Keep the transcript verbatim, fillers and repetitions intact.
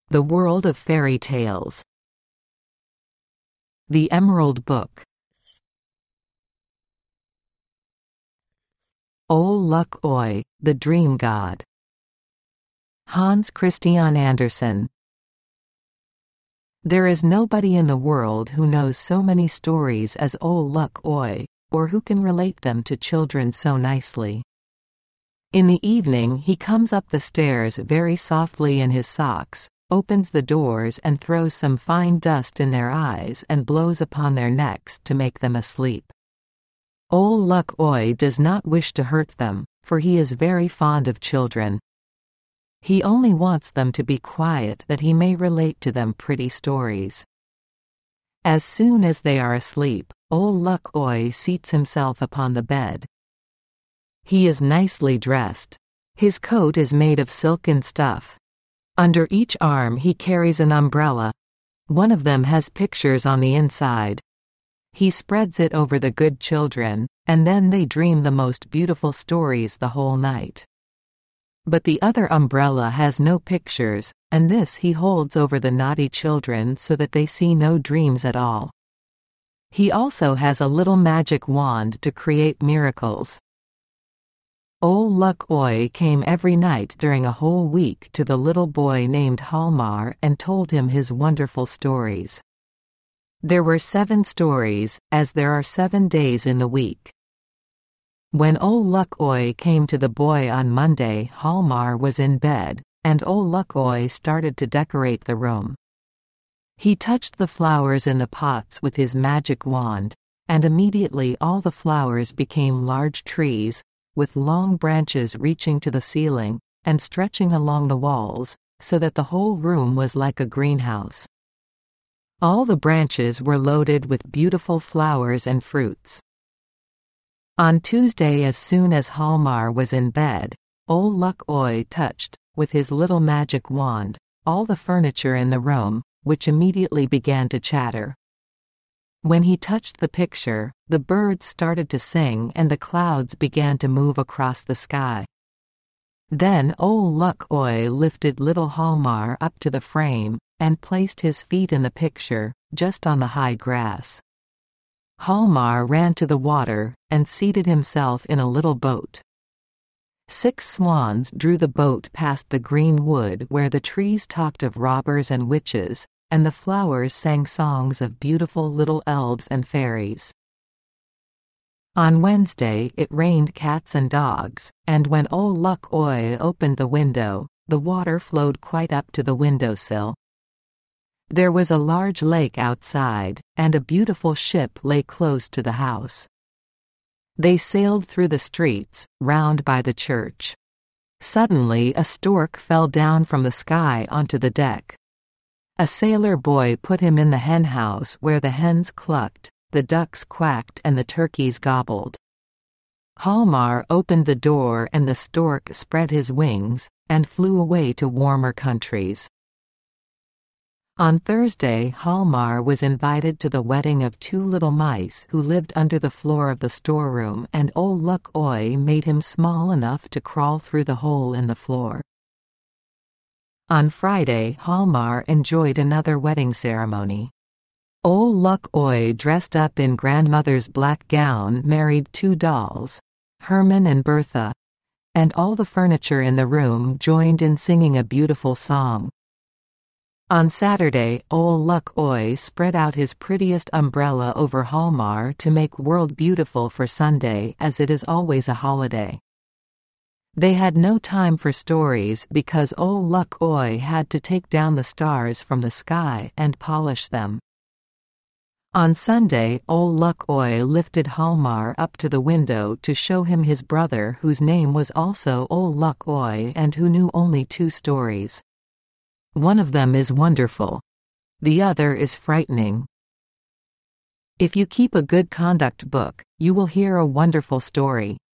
The World of Fairy Tales. The Emerald Book. Ole Luk Oie, the Dream God. Hans Christian Andersen. There is nobody in the world who knows so many stories as Ole Luk Oie, or who can relate them to children so nicely. In the evening he comes up the stairs very softly in his socks, opens the doors and throws some fine dust in their eyes and blows upon their necks to make them asleep. Ole Luk Oie does not wish to hurt them, for he is very fond of children. He only wants them to be quiet that he may relate to them pretty stories. As soon as they are asleep, Ole Luk Oie seats himself upon the bed. He is nicely dressed. His coat is made of silken stuff. Under each arm he carries an umbrella. One of them has pictures on the inside. He spreads it over the good children, and then they dream the most beautiful stories the whole night. But the other umbrella has no pictures, and this he holds over the naughty children so that they see no dreams at all. He also has a little magic wand to create miracles. Ole Luk Oie came every night during a whole week to the little boy named Hjalmar and told him his wonderful stories. There were seven stories, as there are seven days in the week. When Ole Luk Oie came to the boy on Monday, Hjalmar was in bed, and Ole Luk Oie started to decorate the room. He touched the flowers in the pots with his magic wand, and immediately all the flowers became large trees, with long branches reaching to the ceiling, and stretching along the walls, so that the whole room was like a greenhouse. All the branches were loaded with beautiful flowers and fruits. On Tuesday, as soon as Hjalmar was in bed, Ole Luk Oie touched, with his little magic wand, all the furniture in the room, which immediately began to chatter. When he touched the picture, the birds started to sing and the clouds began to move across the sky. Then Ole Luk Oie lifted little Hjalmar up to the frame, and placed his feet in the picture, just on the high grass. Hjalmar ran to the water, and seated himself in a little boat. Six swans drew the boat past the green wood where the trees talked of robbers and witches, and the flowers sang songs of beautiful little elves and fairies. On Wednesday it rained cats and dogs, and when Ole Luk Oie opened the window, the water flowed quite up to the windowsill. There was a large lake outside, and a beautiful ship lay close to the house. They sailed through the streets, round by the church. Suddenly a stork fell down from the sky onto the deck. A sailor boy put him in the henhouse where the hens clucked, the ducks quacked and the turkeys gobbled. Hjalmar opened the door and the stork spread his wings, and flew away to warmer countries. On Thursday, Hjalmar was invited to the wedding of two little mice who lived under the floor of the storeroom, and Ole Luk Oie made him small enough to crawl through the hole in the floor. On Friday, Hjalmar enjoyed another wedding ceremony. Ole Luk Oie, dressed up in grandmother's black gown, married two dolls, Herman and Bertha, and all the furniture in the room joined in singing a beautiful song. On Saturday, Ole Luk Oie spread out his prettiest umbrella over Hjalmar to make world beautiful for Sunday, as it is always a holiday. They had no time for stories because Ole Luk Oie had to take down the stars from the sky and polish them. On Sunday, Ole Luk Oie lifted Hjalmar up to the window to show him his brother, whose name was also Ole Luk Oie and who knew only two stories. One of them is wonderful. The other is frightening. If you keep a good conduct book, you will hear a wonderful story.